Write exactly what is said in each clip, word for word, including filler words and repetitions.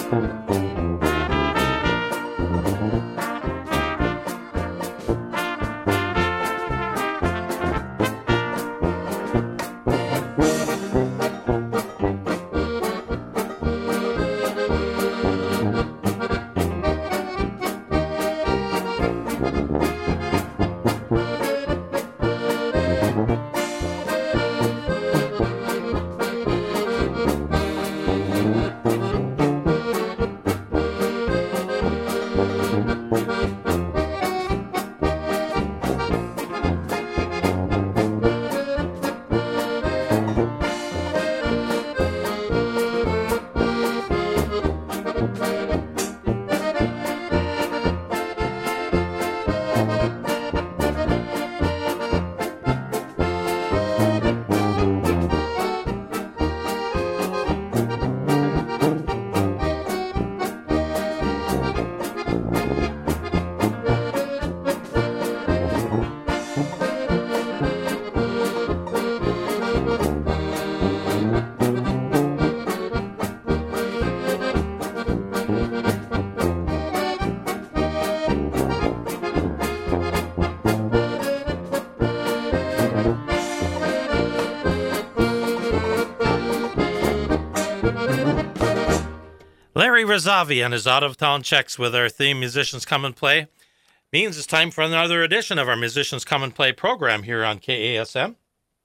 Larry Razavi and his out-of-town checks with our theme Musicians Come and Play means it's time for another edition of our Musicians Come and Play program here on K A S M.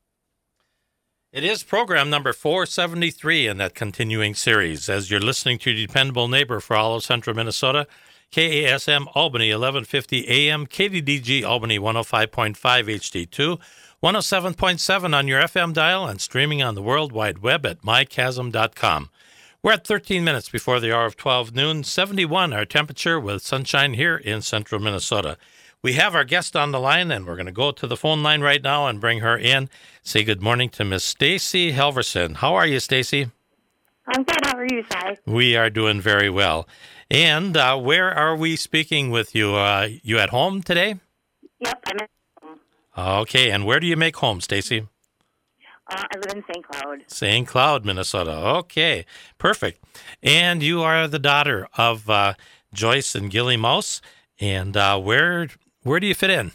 It is program number four seventy-three in that continuing series as you're listening to your dependable neighbor for all of central Minnesota, K A S M Albany eleven fifty A M, K D D G Albany one oh five point five H D two, one oh seven point seven on your F M dial, and streaming on the World Wide Web at my chasm dot com. We're at thirteen minutes before the hour of twelve noon, seventy-one our temperature with sunshine here in central Minnesota. We have our guest on the line, and we're going to go to the phone line right now and bring her in. Say good morning to Miss Stacy Helverson. How are you, Stacy? I'm good. How are you, Si? We are doing very well. And uh, where are we speaking with you? Uh, you at home today? Yep, I'm at home. Okay, and where do you make home, Stacy? Uh, I live in Saint Cloud. Saint Cloud, Minnesota. Okay, perfect. And you are the daughter of uh, Joyce and Gilly Mouse. And uh, where where do you fit in?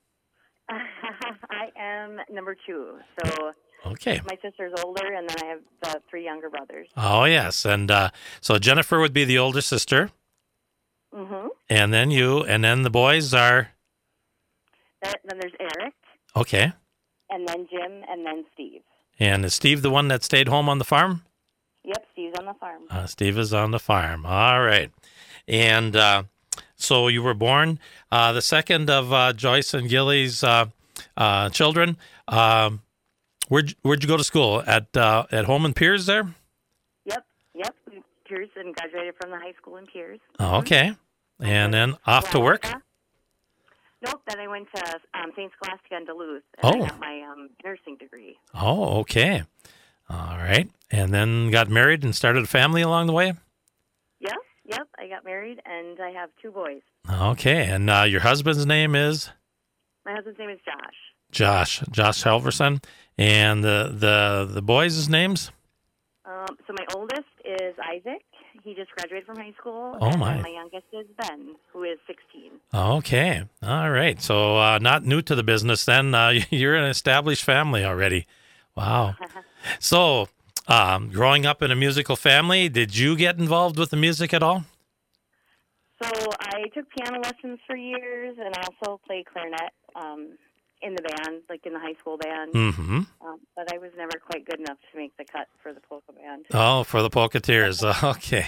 I am number two. So okay, my sister's older, and then I have uh, three younger brothers. Oh, yes. And uh, so Jennifer would be the older sister. Mm-hmm. And then you, and then the boys are? Then, then there's Eric. Okay. And then Jim, and then Steve. And is Steve the one that stayed home on the farm? Yep, Steve's on the farm. Uh, Steve is on the farm. All right. And uh, so you were born uh, the second of uh, Joyce and Gilly's uh, uh, children. Um, where'd, where'd you go to school? At uh, at home in Piers there? Yep, yep. Piers, and graduated from the high school in Piers. Oh, okay. And then off to work? Nope, then I went to um, Saint Scholastica in Duluth, and oh. I got my um, nursing degree. Oh, okay. All right. And then got married and started a family along the way? Yep, yep. I got married, and I have two boys. Okay. And uh, your husband's name is? My husband's name is Josh. Josh. Josh Helverson. And the, the, the boys' names? Um, so my oldest is Isaac. He just graduated from high school. Oh, and my. My youngest is Ben, who is sixteen. Okay. All right. So uh, not new to the business then. Uh, you're an established family already. Wow. So um, growing up in a musical family, did you get involved with the music at all? So I took piano lessons for years, and I also played clarinet um, in the band, like in the high school band. Mm-hmm. Um, but I was never quite good enough to make the cut for the polka band. Oh, for the Polketeers. Okay.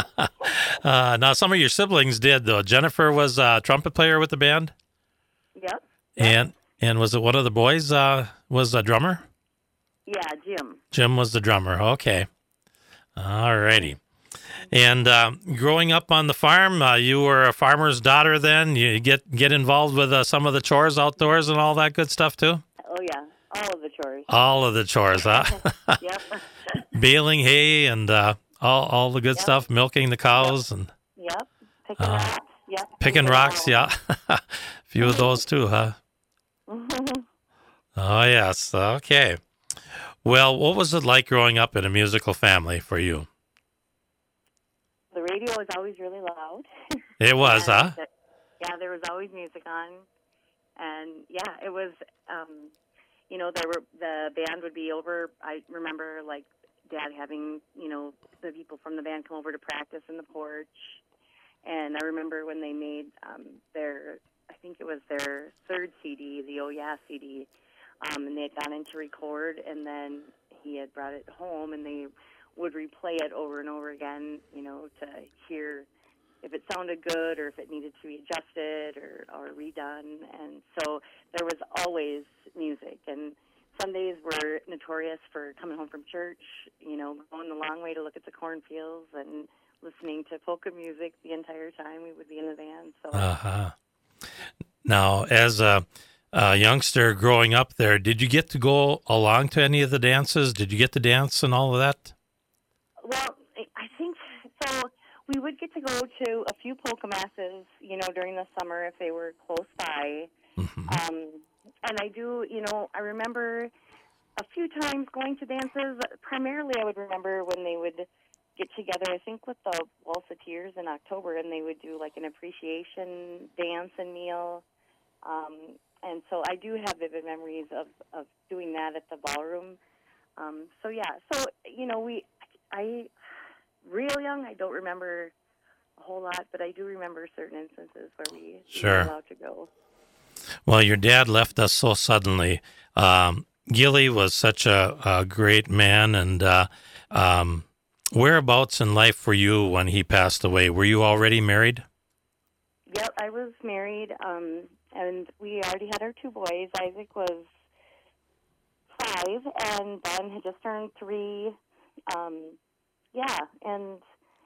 uh, now, some of your siblings did, though. Jennifer was a trumpet player with the band? Yep. And and was it one of the boys uh, was a drummer? Yeah, Jim. Jim was the drummer. Okay. All righty. And uh, growing up on the farm, uh, you were a farmer's daughter then? You get get involved with uh, some of the chores outdoors and all that good stuff, too? Oh, yeah. All of the chores. All of the chores, huh? Yep. Baling hay and uh, all, all the good Yep. stuff, milking the cows. Yep. and Yep. Picking uh, rocks. Yep. Picking rocks, yeah. A few of those, too, huh? Oh, yes. Okay. Well, what was it like growing up in a musical family for you? The radio was always really loud. It was, And, huh? uh, yeah, there was always music on, and yeah, it was. Um, you know, there were the band would be over. I remember like Dad having you know the people from the band come over to practice in the porch, and I remember when they made um, their, I think it was their third C D, the Oh Yeah C D, um, and they had gone in to record, and then he had brought it home, and they would replay it over and over again, you know, to hear if it sounded good or if it needed to be adjusted or, or redone. And so there was always music. And Sundays were notorious for coming home from church, you know, going the long way to look at the cornfields and listening to polka music the entire time we would be in the van. So, Uh-huh. Now, as a, a youngster growing up there, did you get to go along to any of the dances? Did you get to dance and all of that? well, I think so. We would get to go to a few polka masses, you know, during the summer if they were close by. Mm-hmm. Um, and I do, you know, I remember a few times going to dances. Primarily, I would remember when they would get together, I think with the Waltzeteers in October, and they would do like an appreciation dance and meal. Um, and so I do have vivid memories of, of doing that at the ballroom. Um, so, yeah, so, you know, we, I, real young, I don't remember a whole lot, but I do remember certain instances where we, Sure. we were allowed to go. Well, your dad left us so suddenly. Um, Gilly was such a, a great man, and uh, um, whereabouts in life were you when he passed away? Were you already married? Yep, I was married, um, and we already had our two boys. Isaac was five, and Ben had just turned three. Um, yeah, and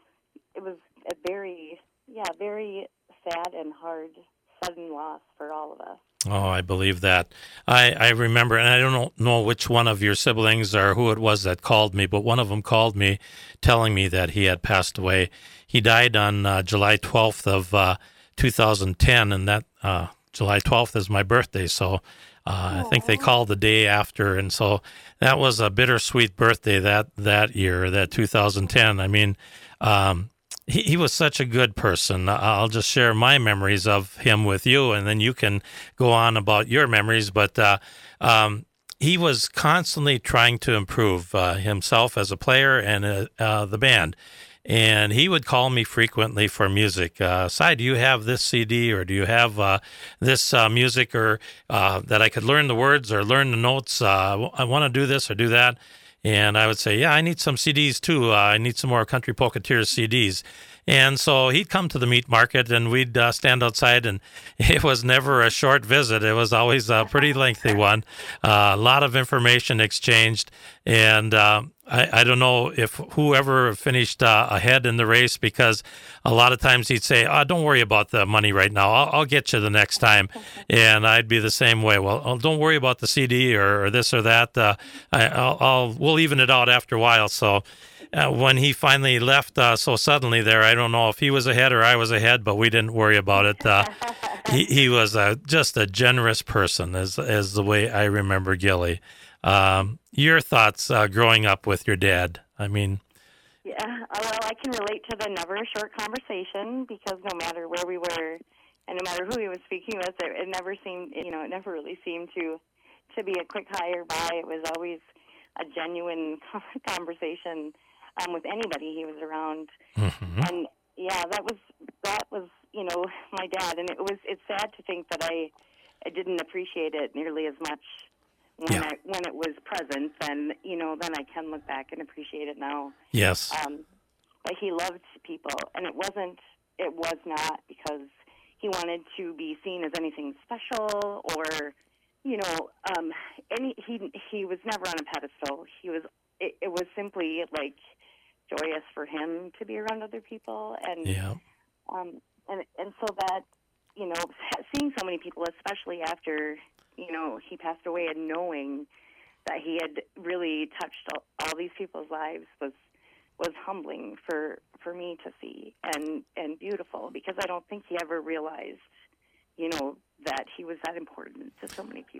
it was a very, yeah, very sad and hard, sudden loss for all of us. Oh, I believe that. I, I remember, and I don't know which one of your siblings or who it was that called me, but one of them called me telling me that he had passed away. He died on uh, July twelfth of uh, two thousand ten, and that uh, July twelfth is my birthday, so uh, I think they called the day after, and so that was a bittersweet birthday that, that year, that two thousand ten. I mean, um, He, he was such a good person. I'll just share my memories of him with you, and then you can go on about your memories. But uh, um, he was constantly trying to improve uh, himself as a player and uh, uh, the band. And he would call me frequently for music. Uh, Cy, do you have this C D, or do you have uh, this uh, music, or uh, that I could learn the words or learn the notes? Uh, I want to do this or do that. And I would say, yeah, I need some C Ds too. Uh, I need some more Country Polka-Teers C Ds. And so he'd come to the meat market, and we'd uh, stand outside, and it was never a short visit. It was always a pretty lengthy one. Uh, a lot of information exchanged, and uh, I, I don't know if whoever finished uh, ahead in the race, because a lot of times he'd say, oh, don't worry about the money right now. I'll, I'll get you the next time. And I'd be the same way. Well, oh, don't worry about the C D or, or this or that. Uh, I, I'll, I'll we'll even it out after a while. So uh, when he finally left uh, so suddenly there, I don't know if he was ahead or I was ahead, but we didn't worry about it. Uh, he, he was uh, just a generous person, as, as the way I remember Gilly. Um, your thoughts uh, growing up with your dad? I mean, yeah, well, I can relate to the never a short conversation, because no matter where we were and no matter who he was speaking with, it, it never seemed, you know, it never really seemed to to be a quick hi or bye. It was always a genuine conversation um, with anybody he was around. mm-hmm. And yeah, that was that was you know my dad, and it was it's sad to think that I I didn't appreciate it nearly as much when Yeah. I when it was present. Then you know then I can look back and appreciate it now. Yes. Um, but he loved people, and it wasn't it was not because he wanted to be seen as anything special, or you know um, any he he was never on a pedestal. He was it, it was simply like joyous for him to be around other people, and Yeah. um, and and so that you know seeing so many people, especially after you know he passed away, and knowing that he had really touched all, all these people's lives was was humbling for for me to see, and and beautiful, because I don't think he ever realized you know that he was that important to so many people.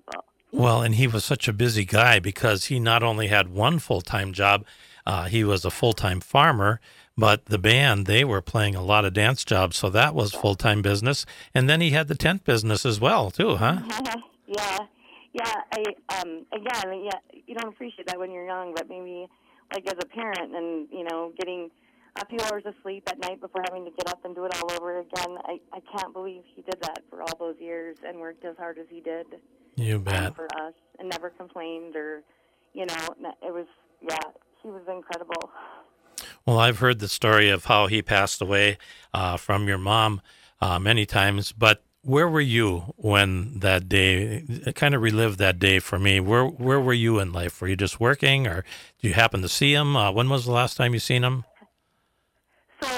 Well, and he was such a busy guy because he not only had one full-time job, uh, he was a full-time farmer, but the band, they were playing a lot of dance jobs, so that was full-time business. And then he had the tent business as well, too, huh? yeah, yeah. I um again, yeah, you don't appreciate that when you're young, but maybe like as a parent, and you know, getting a few hours of sleep at night before having to get up and do it all over again. I I can't believe he did that for all those years and worked as hard as he did You um, bet. for us, and never complained, or you know, it was yeah, he was incredible. Well, I've heard the story of how he passed away uh, from your mom uh, many times, but where were you when that day, kind of relive that day for me? Where where were you in life? Were you just working, or do you happen to see him? Uh, when was the last time you seen him? So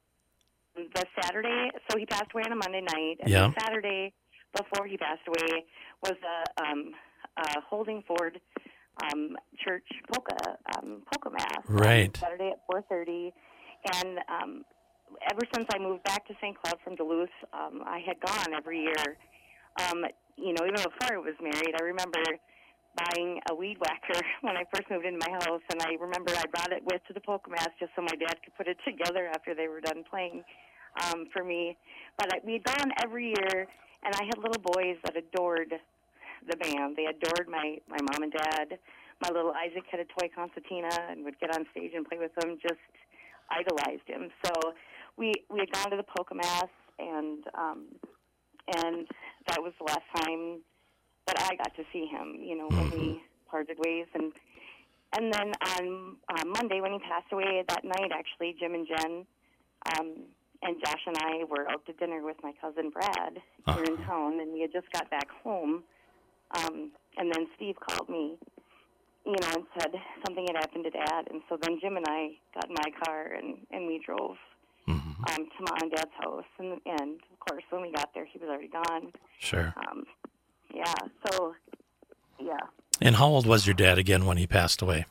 um, the Saturday, so he passed away on a Monday night, and Yeah. the Saturday before he passed away was a, um, a Holding Ford um, Church polka um, polka mass. Right. Um, Saturday at four thirty, and um, ever since I moved back to Saint Cloud from Duluth, um, I had gone every year. Um, you know, even before I was married, I remember buying a weed whacker when I first moved into my house, and I remember I brought it with to the polka mass just so my dad could put it together after they were done playing um, for me. But I, we'd gone every year, and I had little boys that adored the band. They adored my, my mom and dad. My little Isaac had a toy concertina and would get on stage and play with them, just idolized him. So we we had gone to the polka mass, and um, and that was the last time that I got to see him, you know, when we parted ways. And and then on uh, Monday, when he passed away, that night, actually, Jim and Jen um, and Josh and I were out to dinner with my cousin Brad here in town, and we had just got back home. Um, and then Steve called me, you know, and said something had happened to Dad. And so then Jim and I got in my car, and, and we drove Mm-hmm. um, to Mom and Dad's house. And, and, of course, when we got there, he was already gone. Sure. Um, yeah, so, yeah. And how old was your dad again when he passed away?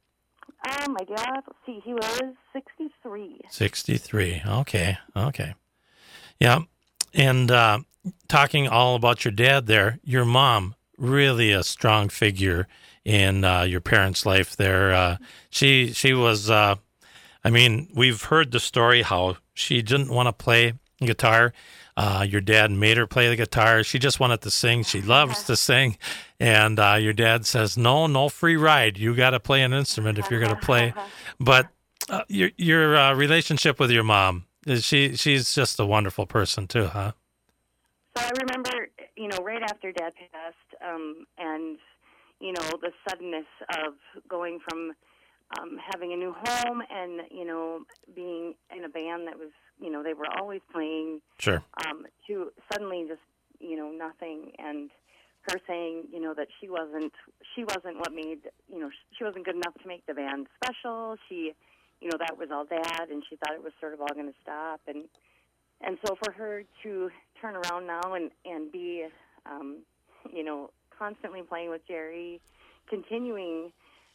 Um, my dad, let's see, he was sixty-three. sixty-three. Okay. Okay. Yeah. And uh, talking all about your dad there, your mom, really a strong figure in uh, your parents' life there. Uh, she she was, uh, I mean, we've heard the story how she didn't want to play guitar. Uh, your dad made her play the guitar. She just wanted to sing. She loves to sing. And uh, your dad says, no, no free ride. You got to play an instrument if you're going to play. But uh, your your uh, relationship with your mom, is she she's just a wonderful person too, huh? So I remember, you know, right after Dad passed, um, and, you know, the suddenness of going from um, having a new home and, you know, being in a band that was, you know, they were always playing, Sure. um, to suddenly just, you know, nothing, and her saying, you know, that she wasn't, she wasn't what made, you know, she wasn't good enough to make the band special. She, you know, that was all Dad, and she thought it was sort of all going to stop, and and so for her to turn around now and and be, um, you know, constantly playing with Jerry, continuing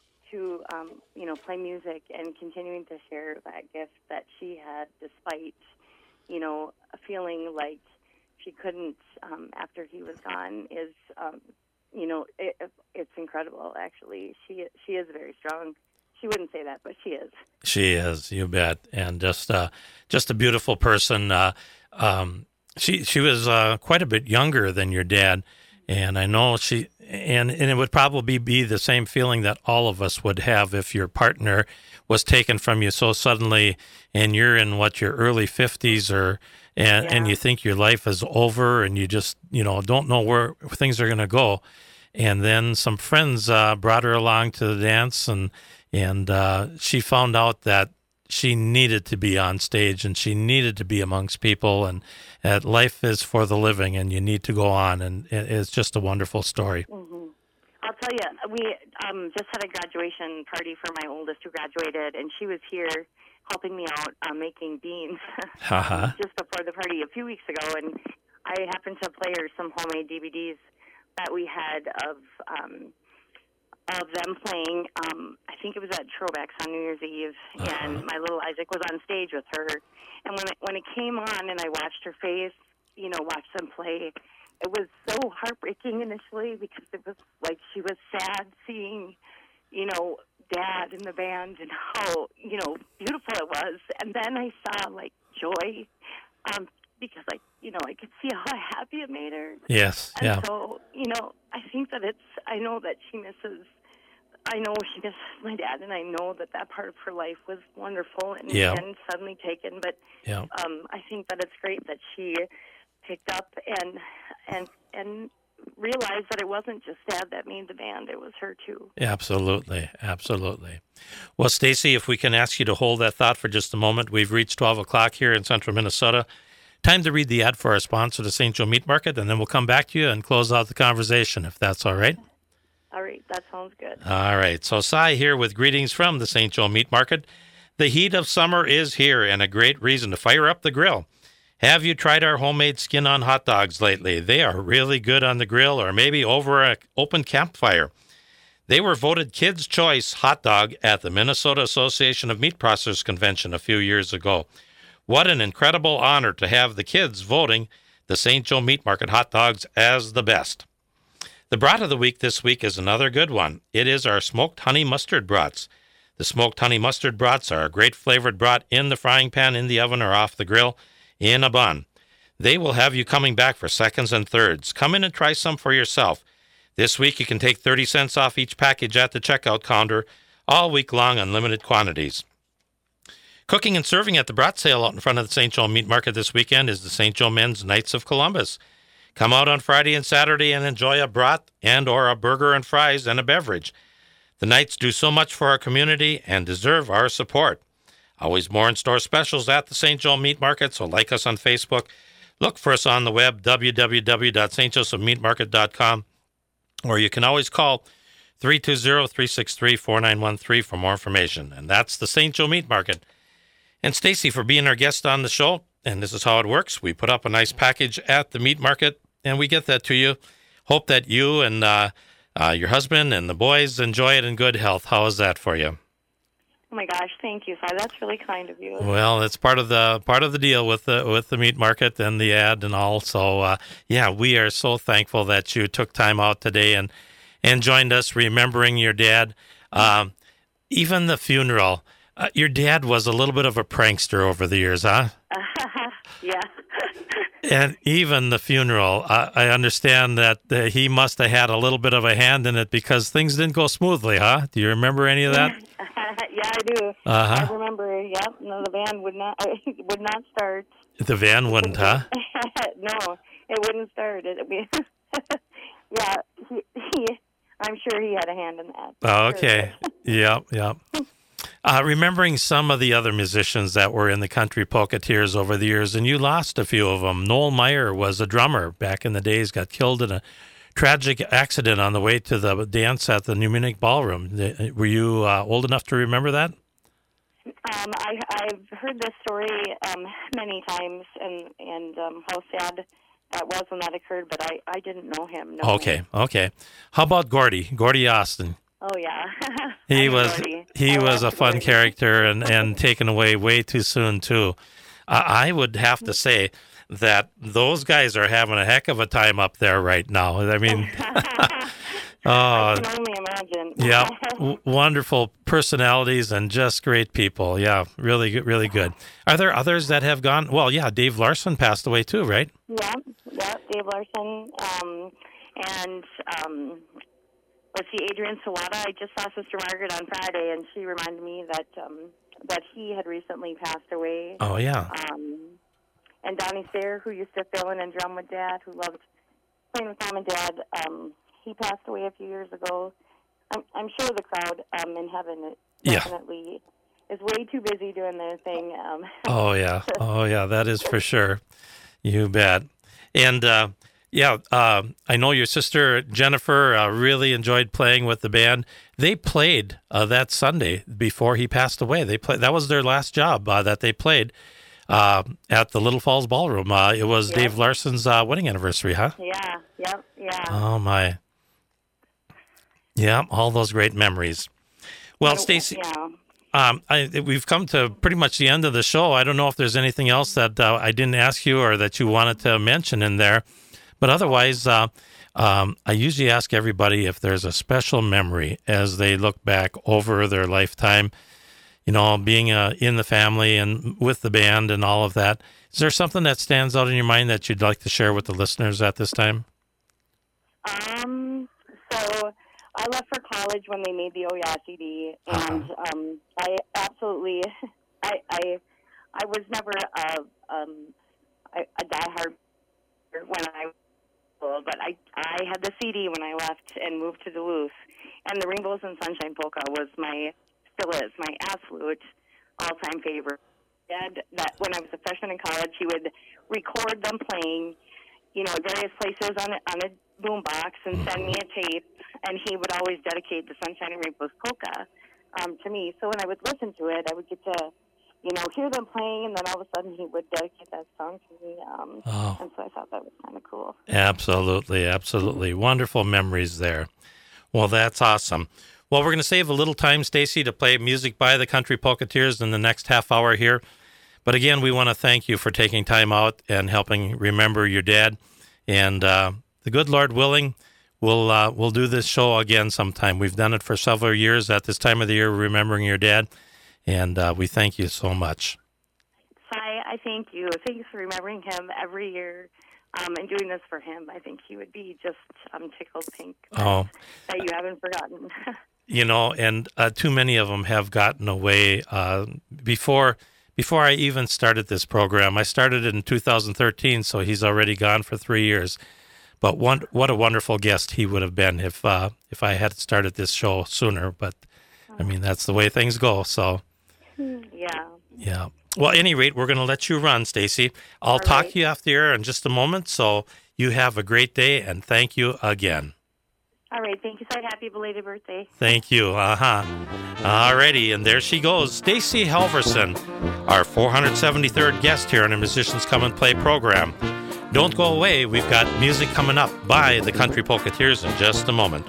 to, um, you know, play music and continuing to share that gift that she had, despite, you know, feeling like she couldn't um, after he was gone, is, um, you know, it, it's incredible. Actually, she she is very strong. She wouldn't say that, but she is. She is, you bet, and just uh, just a beautiful person. Uh, um, she she was uh, quite a bit younger than your dad, and I know she and and it would probably be the same feeling that all of us would have if your partner was taken from you so suddenly, and you're in what your early fifties or and Yeah. and you think your life is over, and you just you know don't know where things are going to go. And then some friends uh, brought her along to the dance, and and uh, she found out that she needed to be on stage, and she needed to be amongst people, and that life is for the living, and you need to go on. And it- it's just a wonderful story. Mm-hmm. I'll tell you, we um, just had a graduation party for my oldest who graduated, and she was here helping me out uh, making beans Uh-huh. just before the party a few weeks ago, and I happened to play her some homemade D V Ds that we had of um, of them playing. Um, I think it was at Trobeck's on New Year's Eve, Uh-huh. and my little Isaac was on stage with her. And when it, when it came on, and I watched her face, you know, watched them play, it was so heartbreaking initially because it was like she was sad seeing, you know, Dad in the band and how, you know, beautiful it was. And then I saw, like, joy um, because, like, you know, I could see how happy it made her. Yes, and yeah. so, you know, I think that it's, I know that she misses, I know she misses my dad, and I know that that part of her life was wonderful and, Yeah. and suddenly taken. But Yeah. um, I think that it's great that she picked up and and and realized that it wasn't just Dad that made the band; it was her too. Absolutely, absolutely. Well, Stacy, if we can ask you to hold that thought for just a moment. We've reached twelve o'clock here in central Minnesota. Time to read the ad for our sponsor, the Saint Joe Meat Market, and then we'll come back to you and close out the conversation, if that's all right. All right, that sounds good. All right. So Cy here with greetings from the Saint Joe Meat Market. The heat of summer is here, and a great reason to fire up the grill. Have you tried our homemade skin-on hot dogs lately? They are really good on the grill or maybe over an open campfire. They were voted Kids' Choice Hot Dog at the Minnesota Association of Meat Processors Convention a few years ago. What an incredible honor to have the kids voting the Saint Joe Meat Market hot dogs as the best. The brat of the week this week is another good one. It is our smoked honey mustard brats. The smoked honey mustard brats are a great flavored brat in the frying pan, in the oven, or off the grill in a bun. They will have you coming back for seconds and thirds. Come in and try some for yourself. This week you can take thirty cents off each package at the checkout counter, all week long, unlimited quantities. Cooking and serving at the brat sale out in front of the Saint Joe Meat Market this weekend is the Saint Joe Men's Knights of Columbus. Come out on Friday and Saturday and enjoy a brat and or a burger and fries and a beverage. The Knights do so much for our community and deserve our support. Always more in-store specials at the Saint Joe Meat Market, so like us on Facebook. Look for us on the web, w w w dot st joseph meat market dot com, or you can always call three two zero, three six three, four nine one three for more information. And that's the Saint Joe Meat Market. And Stacy, for being our guest on the show, and this is how it works. We put up a nice package at the meat market, and we get that to you. Hope that you and uh, uh, your husband and the boys enjoy it in good health. How is that for you? Oh my gosh, thank you, Si. That's really kind of you. Well, it's part of the part of the deal with the with the meat market and the ad and all. So, uh, yeah, we are so thankful that you took time out today and and joined us, remembering your dad. Um, even the funeral. Uh, your dad was a little bit of a prankster over the years, huh? Yeah. And even the funeral, uh, I understand that uh, he must have had a little bit of a hand in it because things didn't go smoothly, huh? Do you remember any of that? Yeah, I do. Uh-huh. I remember. Yep. No, the van would not would not start. The van wouldn't, huh? No, it wouldn't start. It, we, yeah, he, he, I'm sure he had a hand in that. Oh, okay. Yep, yep. Uh, remembering some of the other musicians that were in the Country Polketeers over the years, and you lost a few of them. Noel Meyer was a drummer back in the days, got killed in a tragic accident on the way to the dance at the New Munich Ballroom. Were you uh, old enough to remember that? Um, I, I've heard this story um, many times, and, and um, how sad that was when that occurred, but I, I didn't know him. No. Okay, okay. How about Gordy, Gordy Austin? Oh, yeah. He I'm was Gordy. he I was a love fun Gordy. character and, and taken away way too soon, too. Uh, I would have to say that those guys are having a heck of a time up there right now. I mean, I oh, can only imagine. yeah, w- wonderful personalities and just great people. Yeah, really, good- really good. Are there others that have gone? Well, yeah, Dave Larson passed away, too, right? Yeah, yeah, Dave Larson. Um, and um, let's see, Adrian Sawada. I just saw Sister Margaret on Friday, and she reminded me that um, that he had recently passed away. Oh, yeah. Um, and Donnie Sayre, who used to fill in and drum with Dad, who loved playing with Mom and Dad, um, he passed away a few years ago. I'm, I'm sure the crowd um, in heaven Yeah. definitely is way too busy doing their thing. Um, Oh, yeah. Oh, yeah, that is for sure. You bet. And, uh, yeah, uh, I know your sister, Jennifer, uh, really enjoyed playing with the band. They played uh, that Sunday before he passed away. They played. That was their last job uh, that they played uh, at the Little Falls Ballroom. Uh, it was Yep. Dave Larson's uh, wedding anniversary, huh? yeah, yep, yeah. Oh, my. Yeah, all those great memories. Well, Stacy, Yeah. um, I, we've come to pretty much the end of the show. I don't know if there's anything else that uh, I didn't ask you or that you wanted to mention in there. But otherwise, uh, um, I usually ask everybody if there's a special memory as they look back over their lifetime, you know, being uh, in the family and with the band and all of that. Is there something that stands out in your mind that you'd like to share with the listeners at this time? Um, so I left for college when they made the Oh Yeah C D, and Uh-huh. um, I absolutely, I, I, I was never a, um, a, a diehard when I was little, but I, I had the C D when I left and moved to Duluth, and the Rainbows and Sunshine Polka was my, still is, my absolute all-time favorite. Dad, that when I was a freshman in college, he would record them playing, you know, at various places on a, on a boombox and send me a tape, and he would always dedicate the Sunshine and Rainbows Polka um, to me. So when I would listen to it, I would get to, you know, hear them playing, and then all of a sudden he would dedicate that song to me. Um, Oh. And so I thought that was kind of cool. Absolutely, absolutely. Wonderful memories there. Well, that's awesome. Well, we're going to save a little time, Stacy, to play music by the Country Polketeers in the next half hour here. But again, we want to thank you for taking time out and helping remember your dad. And uh, the good Lord willing, we'll, uh, we'll do this show again sometime. We've done it for several years at this time of the year, remembering your dad. And uh, we thank you so much. Sai, I thank you. Thanks for remembering him every year um, and doing this for him. I think he would be just um, tickled pink that, Oh. that you haven't forgotten. You know, and uh, too many of them have gotten away uh, before before I even started this program. I started it in two thousand thirteen, so he's already gone for three years. But one, what a wonderful guest he would have been if uh, if I had started this show sooner. But, I mean, that's the way things go. So, Yeah. yeah. Well, at any rate, we're going to let you run, Stacy. I'll All talk right. to you off the air in just a moment. So you have a great day, and thank you again. All right. Thank you, Sai. Happy belated birthday. Thank you. Uh-huh. All righty, and there she goes, Stacy Halverson, our four hundred seventy-third guest here on the Musicians Come and Play program. Don't go away. We've got music coming up by the Country Polketeers in just a moment.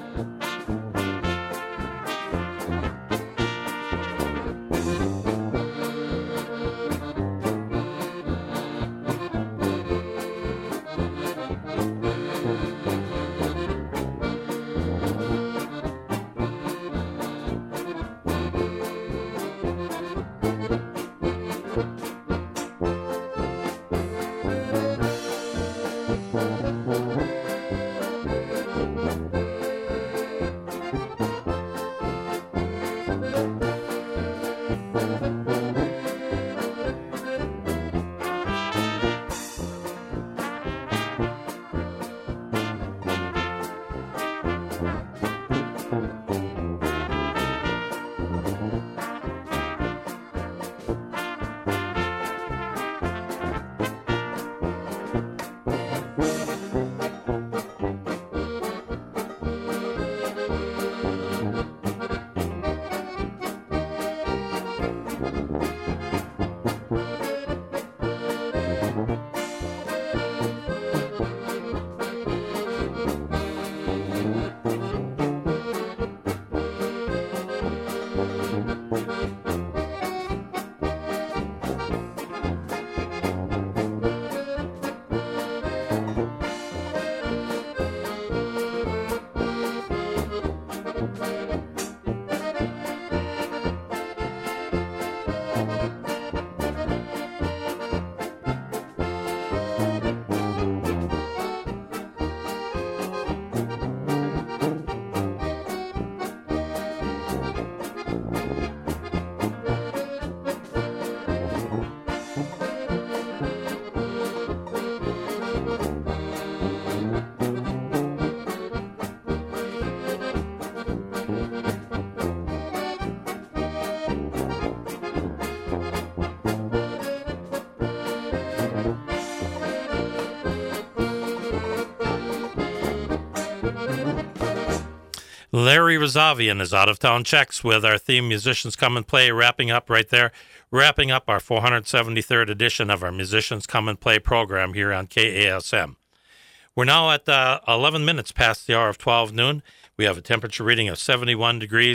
Larry Rosavian is Out of Town Checks with our theme Musicians Come and Play, wrapping up right there, wrapping up our four hundred seventy-third edition of our Musicians Come and Play program here on K A S M. We're now at uh, eleven minutes past the hour of twelve noon. We have a temperature reading of seventy-one degrees.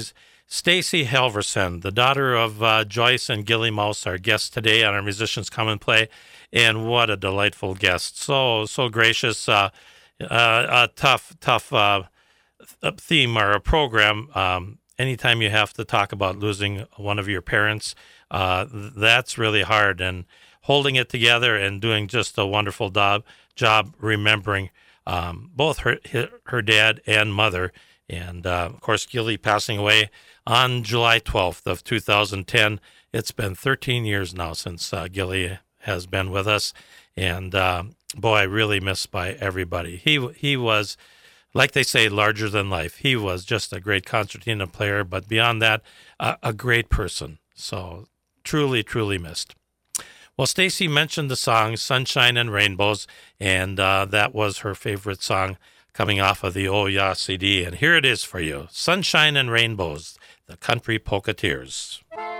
Stacy Halverson, the daughter of uh, Joyce and Gilly Mouse, our guest today on our Musicians Come and Play. And what a delightful guest. So, so gracious. Uh, uh, a tough, tough uh, theme or a program. Um, anytime you have to talk about losing one of your parents, uh, that's really hard. And holding it together and doing just a wonderful job, job remembering um, both her, her dad and mother. And, uh, of course, Gilly passing away on July twelfth of two thousand ten. It's been thirteen years now since uh, Gilly has been with us. And, uh, boy, really missed by everybody. He he was, like they say, larger than life. He was just a great concertina player, but beyond that, uh, a great person. So truly, truly missed. Well, Stacy mentioned the song Sunshine and Rainbows, and uh, that was her favorite song coming off of the Oh Ya C D. And here it is for you, Sunshine and Rainbows, the Country Polka-Teers.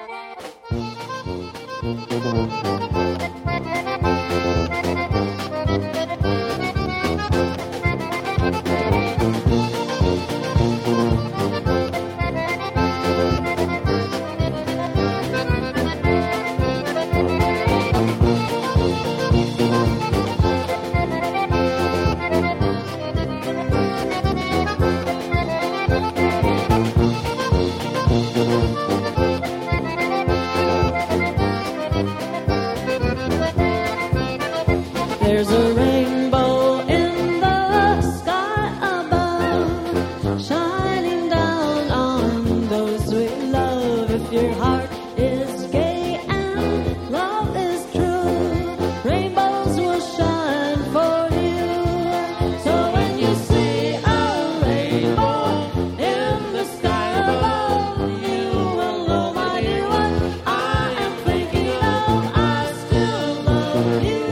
There's a rainbow in the sky above, shining down on those sweet love. If your heart is gay and love is true, rainbows will shine for you. So when you see a rainbow in the sky above, you will know, my dear, what I am thinking of. I still love you.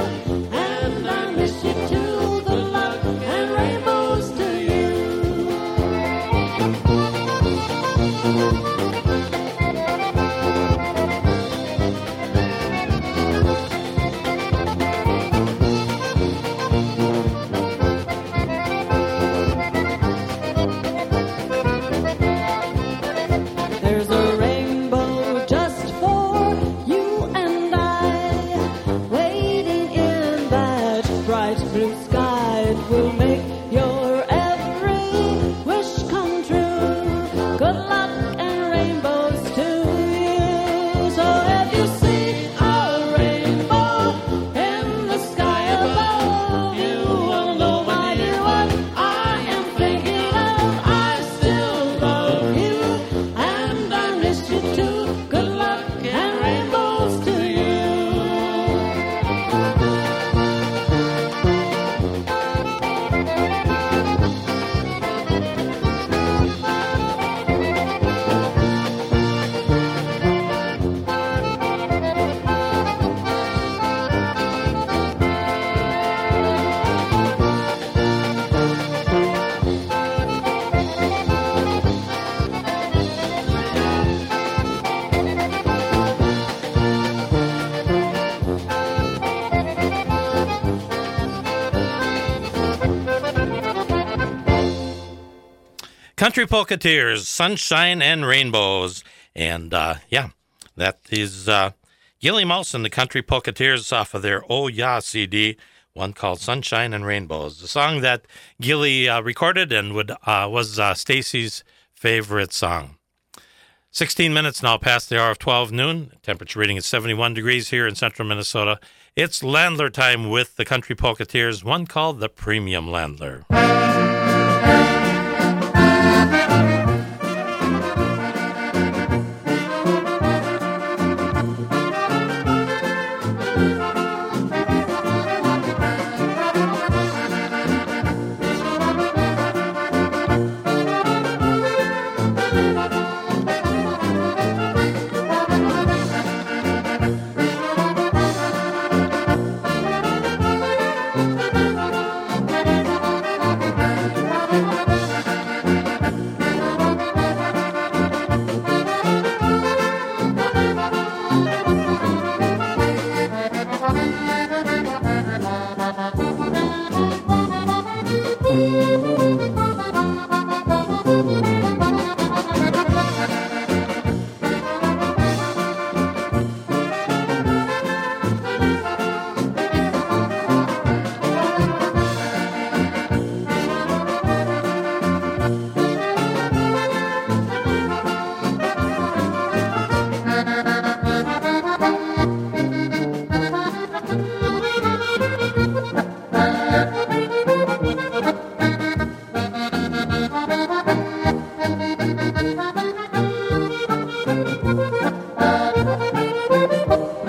There's a rainbow just for you and I, waiting in that bright blue sky. It will make your every wish come true. Good luck and rainbows to you. So if you see a rainbow in the sky above, you will know, my dear, what I am thinking of. I still love you. And I miss you too. Good luck and rainbows to you. Country Polka-Teers, Sunshine and Rainbows. And, uh, yeah, that is uh, Gilly Mouse and the Country Polka-Teers off of their Oh Ya C D, one called Sunshine and Rainbows. The song that Gilly uh, recorded and would uh, was uh, Stacy's favorite song. sixteen minutes now past the hour of twelve noon. Temperature reading is seventy-one degrees here in central Minnesota. It's Landler time with the Country Polka-Teers, one called the Premium Landler.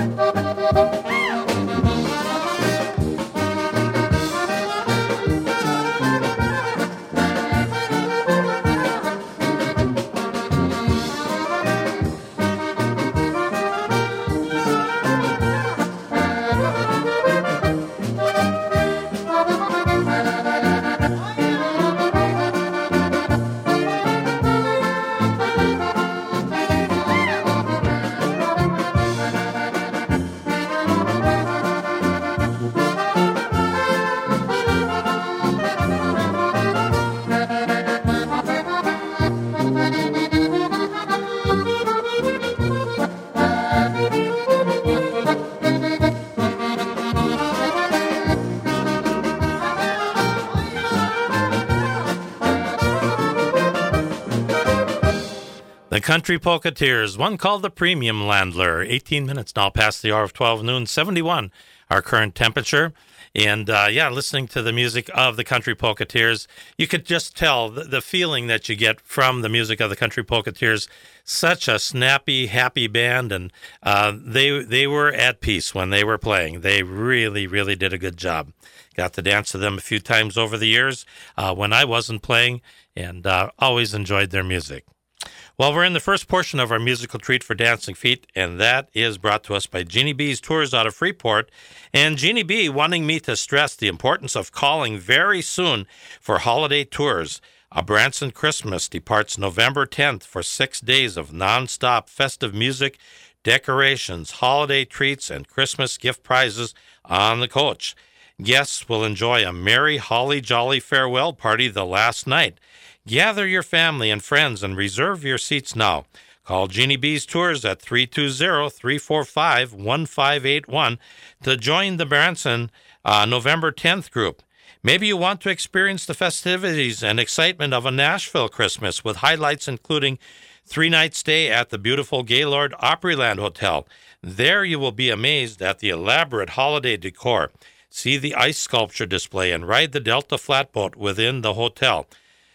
The Country Polketeers, one called the Premium Landler. eighteen minutes now past the hour of twelve noon, seventy-one our current temperature. And uh, yeah, listening to the music of the Country Polketeers, you could just tell the, the feeling that you get from the music of the Country Polketeers. Such a snappy, happy band, and uh, they they were at peace when they were playing. They really, really did a good job. Got to dance to them a few times over the years uh, when I wasn't playing, and uh, always enjoyed their music. Well, we're in the first portion of our musical treat for Dancing Feet, and that is brought to us by Jeannie B's Tours out of Freeport. And Jeannie B wanting me to stress the importance of calling very soon for holiday tours. A Branson Christmas departs November tenth for six days of nonstop festive music, decorations, holiday treats, and Christmas gift prizes on the coach. Guests will enjoy a merry, holly jolly farewell party the last night. Gather your family and friends and reserve your seats now. Call Jeannie B's Tours at three two zero, three four five, one five eight one to join the Branson uh, November tenth group. Maybe you want to experience the festivities and excitement of a Nashville Christmas with highlights including three-night stay at the beautiful Gaylord Opryland Hotel. There you will be amazed at the elaborate holiday decor. See the ice sculpture display and ride the Delta flatboat within the hotel.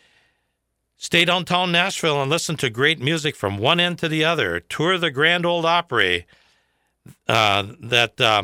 Stay downtown Nashville and listen to great music from one end to the other. Tour the Grand Ole Opry, uh, that uh,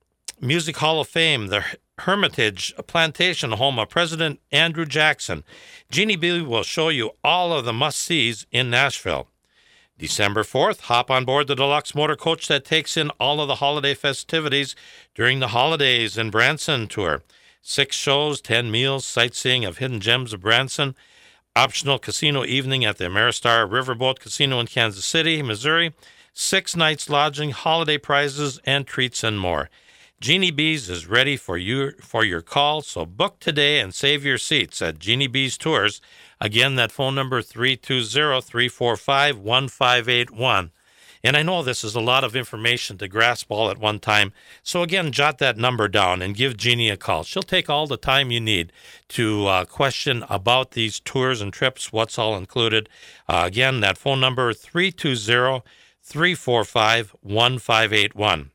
Music Hall of Fame, the Hermitage Plantation, home of President Andrew Jackson. Jeannie B will show you all of the must-sees in Nashville. December fourth, hop on board the deluxe motor coach that takes in all of the holiday festivities during the Holidays in Branson tour. Six shows, ten meals, sightseeing of hidden gems of Branson, optional casino evening at the Ameristar Riverboat Casino in Kansas City, Missouri, six nights lodging, holiday prizes, and treats and more. Jeannie B's is ready for you for your call, so book today and save your seats at Jeannie B's Tours. Again, that phone number three two zero, three four five, one five eight one. And I know this is a lot of information to grasp all at one time, so again, jot that number down and give Jeannie a call. She'll take all the time you need to uh, question about these tours and trips, what's all included. Uh, again, that phone number, three two zero, three four five, one five eight one.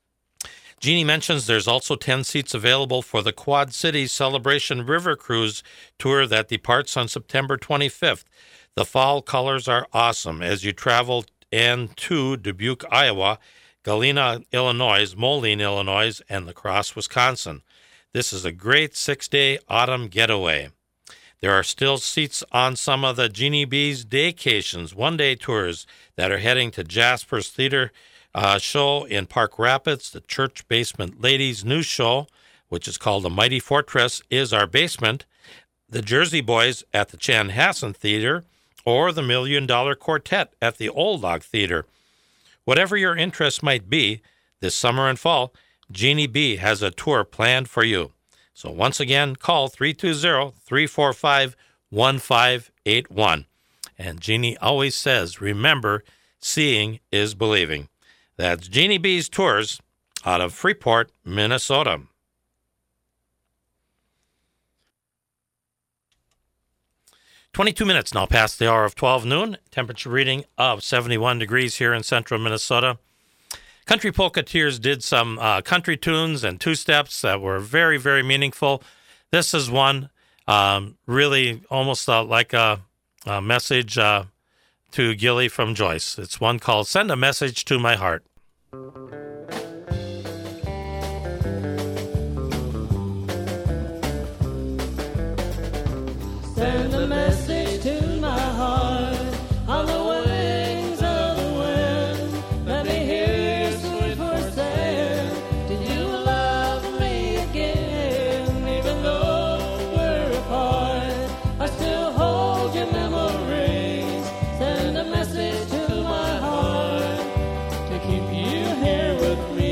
Jeannie mentions there's also ten seats available for the Quad Cities Celebration River Cruise tour that departs on September twenty-fifth. The fall colors are awesome as you travel and to Dubuque, Iowa, Galena, Illinois, Moline, Illinois, and La Crosse, Wisconsin. This is a great six-day autumn getaway. There are still seats on some of the Jeannie B's Daycations one-day tours that are heading to Jasper's Theater uh, show in Park Rapids. The Church Basement Ladies new show, which is called The Mighty Fortress, is Our Basement. The Jersey Boys at the Chanhassen Theater, or the Million Dollar Quartet at the Old Log Theater. Whatever your interest might be, this summer and fall, Jeannie B has a tour planned for you. So once again, call three two zero, three four five, one five eight one. And Jeannie always says, remember, seeing is believing. That's Jeannie B's Tours out of Freeport, Minnesota. twenty-two minutes now past the hour of twelve noon. Temperature reading of seventy-one degrees here in central Minnesota. Country Polketeers did some uh, country tunes and two-steps that were very, very meaningful. This is one um, really almost uh, like a, a message uh, to Gilly from Joyce. It's one called Send a Message to My Heart. Send a message to my heart on the wings of the wind. Let me hear your sweet voice saying, did you love me again? Even though we're apart, I still hold your memories. Send a message to my heart to keep you here with me.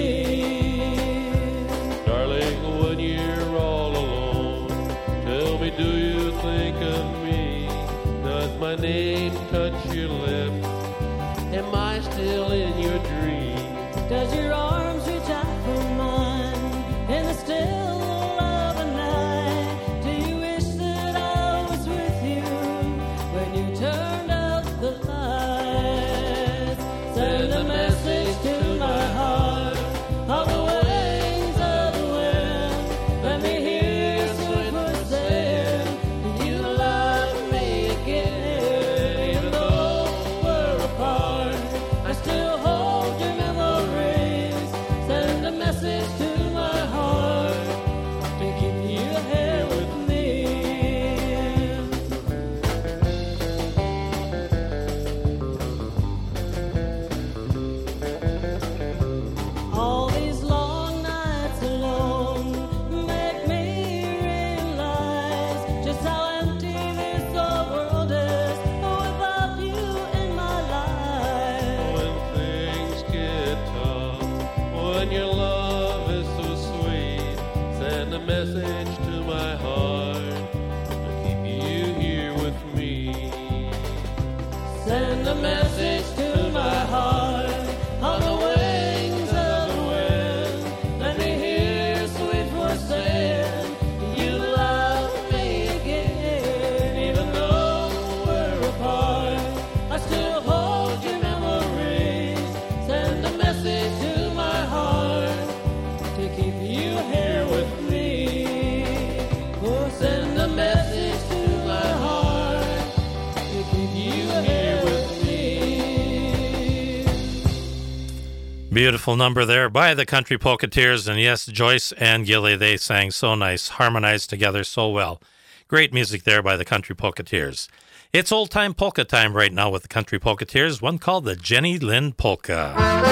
Darling, when you're all alone, tell me, do you think of me? Does my name touch your lips? Am I still in your dreams? Does your arms reach out for mine in the still of the night? Do you wish that I was with you when you turned out the lights? Send a message to my heart on the wings of the wind. Let me hear your sweet voice saying, do you love me again? Even though we're apart, I still hold your memories. Send a message to my heart to keep you here with me. All these long nights alone make me realize just how empty this old world is without you in my life. When things get tough, when your love is so sweet, send a message to my heart to keep you here with me. Send a message to my heart on the wings of the wind. Let me hear your sweet voice saying, you love me again. Even though we're apart, I still hold your memories. Send a message to my heart to keep you here with me. Oh, send a message to my heart to keep you here with me. Beautiful number there by the Country Polketeers. And yes, Joyce and Gilly, they sang so nice, harmonized together so well. Great music there by the Country Polketeers. It's old-time polka time right now with the Country Polketeers, one called the Jenny Lind Polka.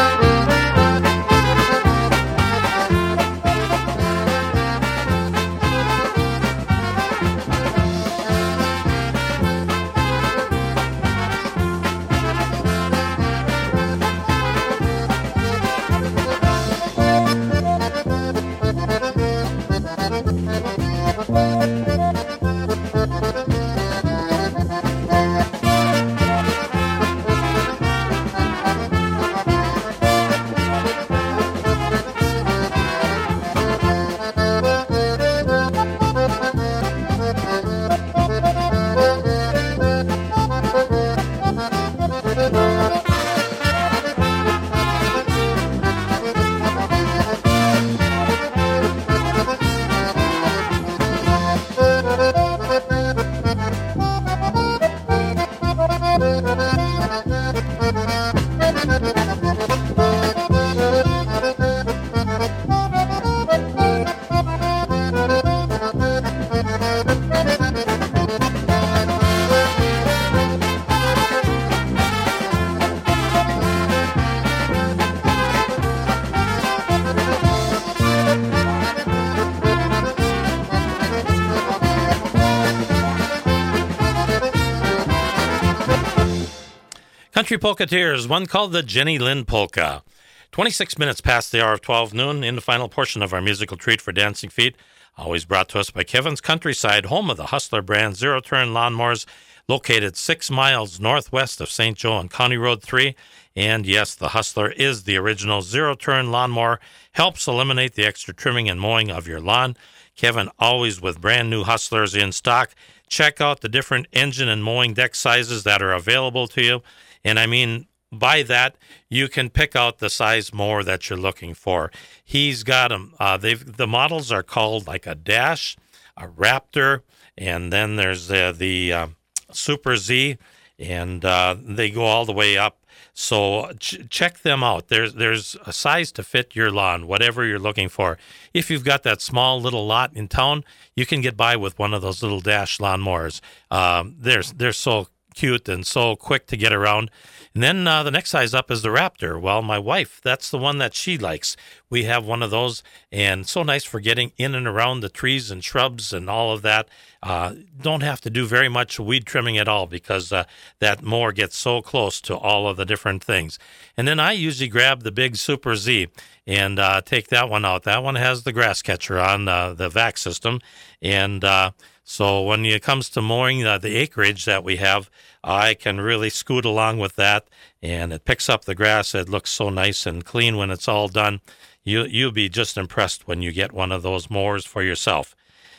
Country Polketeers, one called the Jenny Lind Polka. twenty-six minutes past the hour of twelve noon in the final portion of our musical treat for Dancing Feet, always brought to us by Kevin's Countryside, home of the Hustler brand zero-turn lawnmowers, located six miles northwest of Saint Joe on County Road three. And yes, the Hustler is the original zero-turn lawnmower, helps eliminate the extra trimming and mowing of your lawn. Kevin always with brand new Hustlers in stock. Check out the different engine and mowing deck sizes that are available to you. And I mean, by that, you can pick out the size mower that you're looking for. He's got them. Uh, they've the models are called like a Dash, a Raptor, and then there's uh, the uh, Super Z. and uh, they go all the way up. So ch- check them out. There's there's a size to fit your lawn, whatever you're looking for. If you've got that small little lot in town, you can get by with one of those little dash lawnmowers. Um, they're they're so cute and so quick to get around. And then uh, the next size up is the Raptor. Well, my wife, that's the one that she likes. We have one of those, and so nice for getting in and around the trees and shrubs and all of that. Uh, don't have to do very much weed trimming at all because uh, that mower gets so close to all of the different things. And then I usually grab the big Super Z and uh, take that one out. That one has the grass catcher on uh, the vac system, and uh, so when it comes to mowing uh, the acreage that we have, I can really scoot along with that, and it picks up the grass. It looks so nice and clean when it's all done. You, you'll be just impressed when you get one of those mowers for yourself.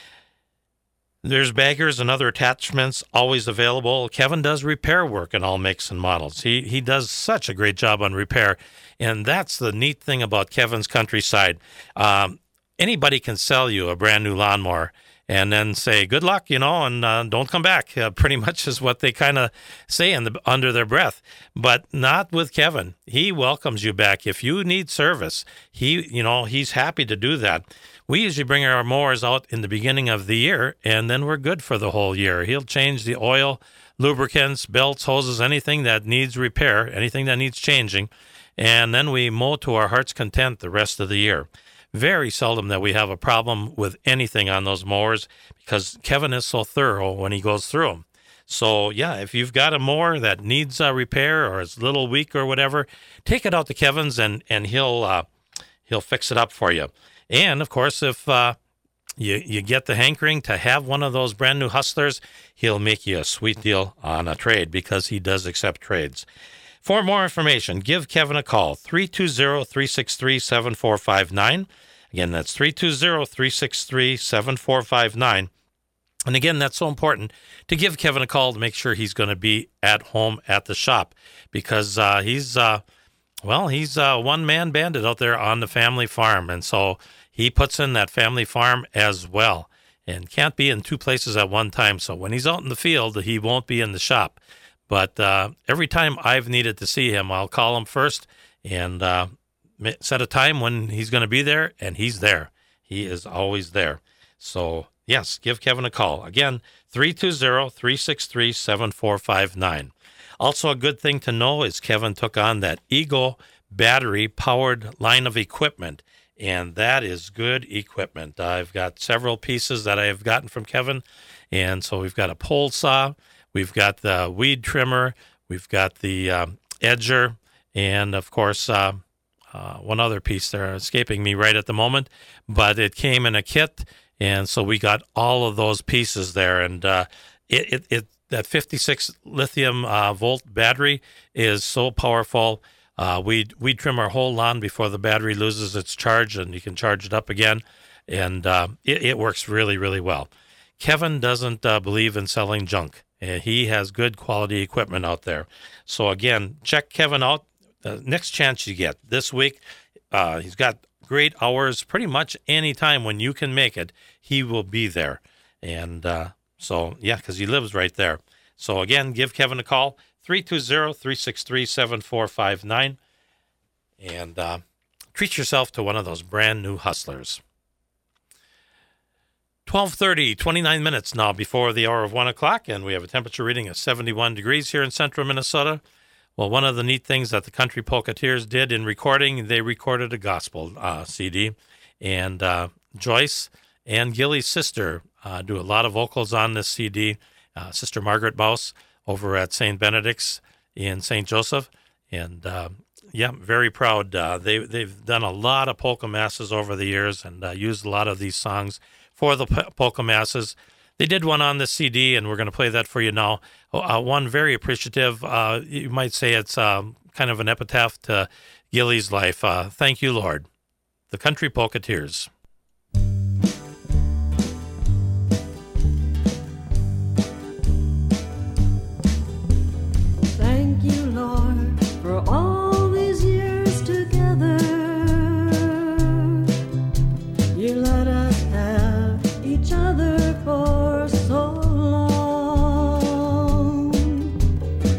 There's baggers and other attachments always available. Kevin does repair work in all makes and models. He he does such a great job on repair, and that's the neat thing about Kevin's Countryside. Um, anybody can sell you a brand new lawnmower and then say, good luck, you know, and uh, don't come back. Uh, pretty much is what they kind of say in the, under their breath. But not with Kevin. He welcomes you back. If you need service, he, you know, he's happy to do that. We usually bring our mowers out in the beginning of the year, and then we're good for the whole year. He'll change the oil, lubricants, belts, hoses, anything that needs repair, anything that needs changing, and then we mow to our heart's content the rest of the year. Very seldom that we have a problem with anything on those mowers because Kevin is so thorough when he goes through them. So, yeah, if you've got a mower that needs a repair or is a little weak or whatever, take it out to Kevin's and, and he'll uh, he'll fix it up for you. And, of course, if uh, you, you get the hankering to have one of those brand new Hustlers, he'll make you a sweet deal on a trade because he does accept trades. For more information, give Kevin a call, three two zero, three six three, seven four five nine. Again, that's three two zero, three six three, seven four five nine. And again, that's so important to give Kevin a call to make sure he's going to be at home at the shop because uh, he's, uh, well, he's a one-man bandit out there on the family farm. And so he puts in that family farm as well and can't be in two places at one time. So when he's out in the field, he won't be in the shop. But uh, every time I've needed to see him, I'll call him first and uh, set a time when he's going to be there, and he's there. He is always there. So, yes, give Kevin a call. Again, three two zero, three six three, seven four five nine. Also, a good thing to know is Kevin took on that Eagle battery-powered line of equipment, and that is good equipment. I've got several pieces that I've gotten from Kevin, and so we've got a pole saw, we've got the weed trimmer, we've got the um, edger, and, of course, uh, uh, one other piece there escaping me right at the moment, but it came in a kit, and so we got all of those pieces there, and uh, it, it, it that fifty-six lithium uh, volt battery is so powerful. Uh, we we trim our whole lawn before the battery loses its charge, and you can charge it up again, and uh, it, it works really, really well. Kevin doesn't uh, believe in selling junk. Uh, he has good quality equipment out there. So, again, check Kevin out the next chance you get. This week, uh, he's got great hours pretty much any time when you can make it. He will be there. And uh, so, yeah, because he lives right there. So, again, give Kevin a call, three two zero, three six three, seven four five nine, and uh, treat yourself to one of those brand new Hustlers. twelve thirty, twenty-nine minutes now before the hour of one o'clock, and we have a temperature reading of seventy-one degrees here in central Minnesota. Well, one of the neat things that the Country Polketeers did in recording, they recorded a gospel uh, C D, and uh, Joyce and Gilly's sister uh, do a lot of vocals on this C D, uh, Sister Margaret Baus over at Saint Benedict's in Saint Joseph, and uh, yeah, very proud. Uh, they, they've done a lot of polka masses over the years and uh, used a lot of these songs for the polka masses. They did one on the C D, and we're going to play that for you now. Uh, one very appreciative, uh, you might say it's um, kind of an epitaph to Gilly's life. Uh, Thank you, Lord. The Country Polketeers. Thank you, Lord, for all these years together. You let us have each other for so long.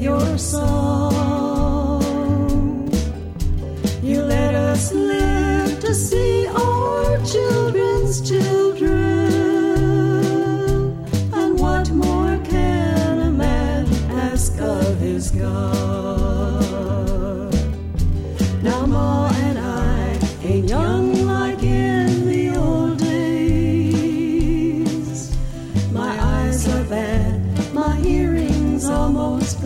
your song. You let us live to see our children's children. And what more can a man ask of his God? Now Ma and I ain't young like in the old days. My eyes are bad, my hearing's almost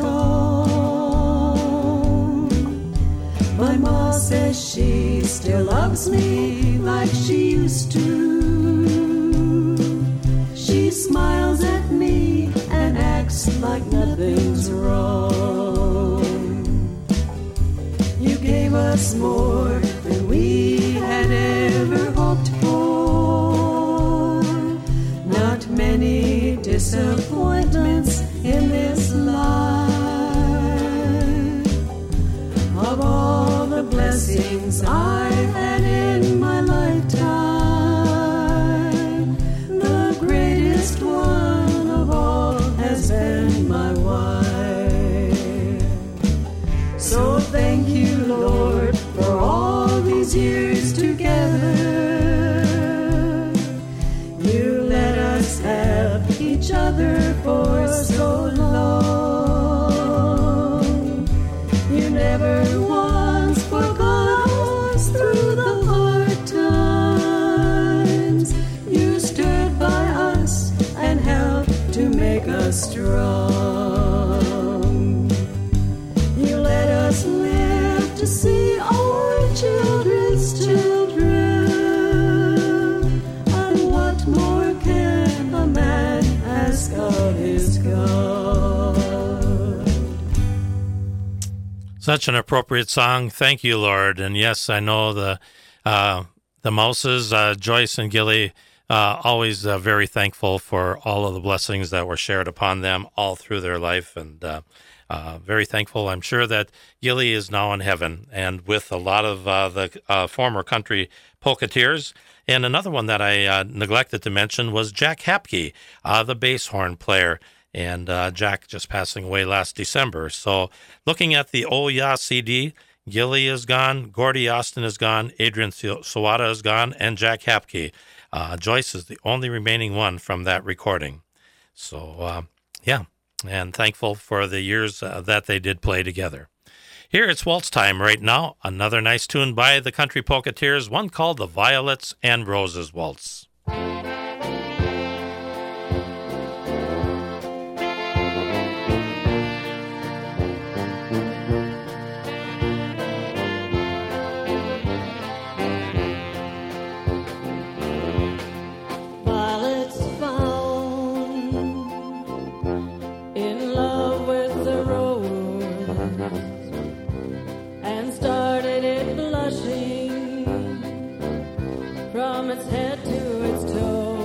gone. My Ma says she still loves me like she used to. She smiles at me and acts like nothing's wrong. You gave us more than we had ever hoped for. Not many disappointments in this life. Of all the blessings I've had in my lifetime, the greatest one of all has been my wife. So thank you, Lord, for all these years together. You let us have each other for so long. You never once forgot us through the hard times. You stood by us and helped to make us strong. You let us live to see our children's children. And what more can a man ask of his God? Such an appropriate song. Thank you, Lord. And yes, I know the uh, the Mouses, uh, Joyce and Gilly, uh, always uh, very thankful for all of the blessings that were shared upon them all through their life, and uh, uh, very thankful. I'm sure that Gilly is now in heaven, and with a lot of uh, the uh, former country polkateers. And another one that I uh, neglected to mention was Jack Hapke, uh, the bass horn player. And uh, Jack just passing away last December. So looking at the Oh Ya C D, Gilly is gone, Gordy Austin is gone, Adrian Sawada is gone, and Jack Hapke. Uh, Joyce is the only remaining one from that recording. So, uh, yeah, and thankful for the years uh, that they did play together. Here it's waltz time right now. Another nice tune by the Country Polkateers, one called the Violets and Roses Waltz. Violets found in love with the rose and started it blushing from its head to its toes.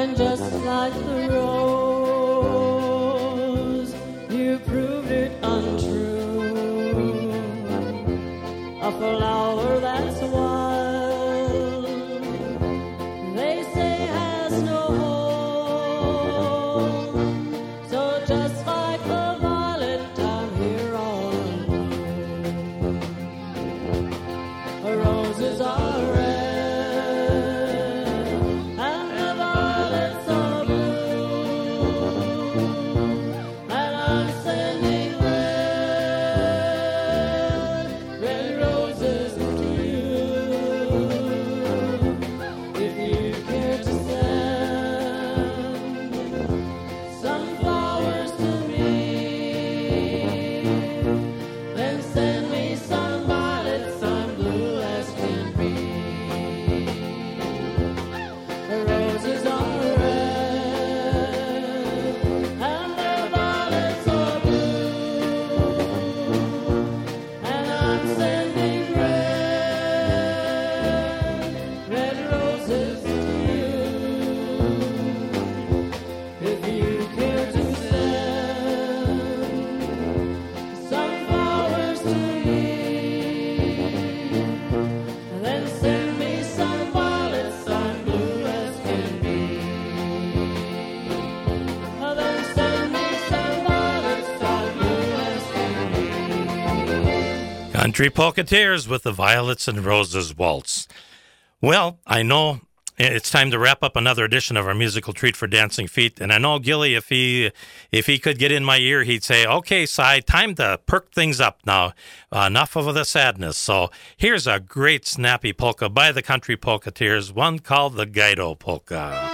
And just like the rose, you proved it untrue. A flower that's wild, they say has no home. So just like the violet, I'm here all alone. Roses are red. Country Polketeers with the Violets and Roses Waltz. Well, I know it's time to wrap up another edition of our musical treat for dancing feet, and I know Gilly, if he if he could get in my ear, he'd say, "Okay, Si, time to perk things up now. Uh, enough of the sadness." So here's a great snappy polka by the Country Polketeers, one called the Guido Polka.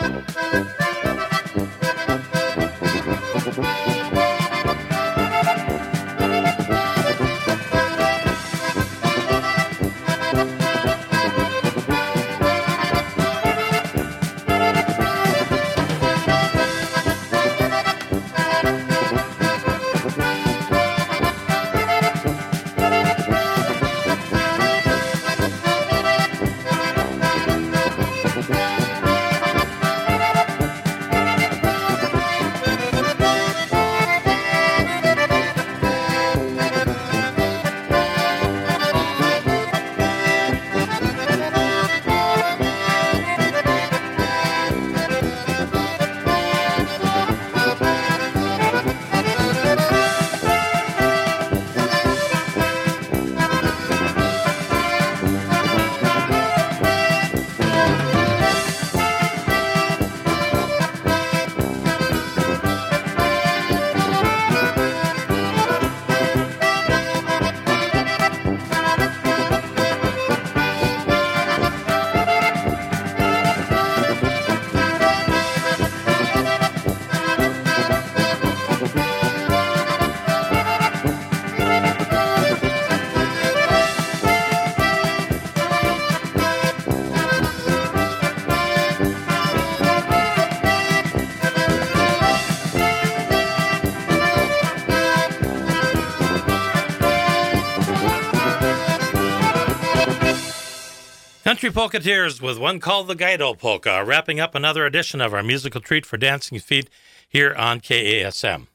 Country Polketeers with one called the Guido Polka, wrapping up another edition of our musical treat for dancing feet here on K A S M.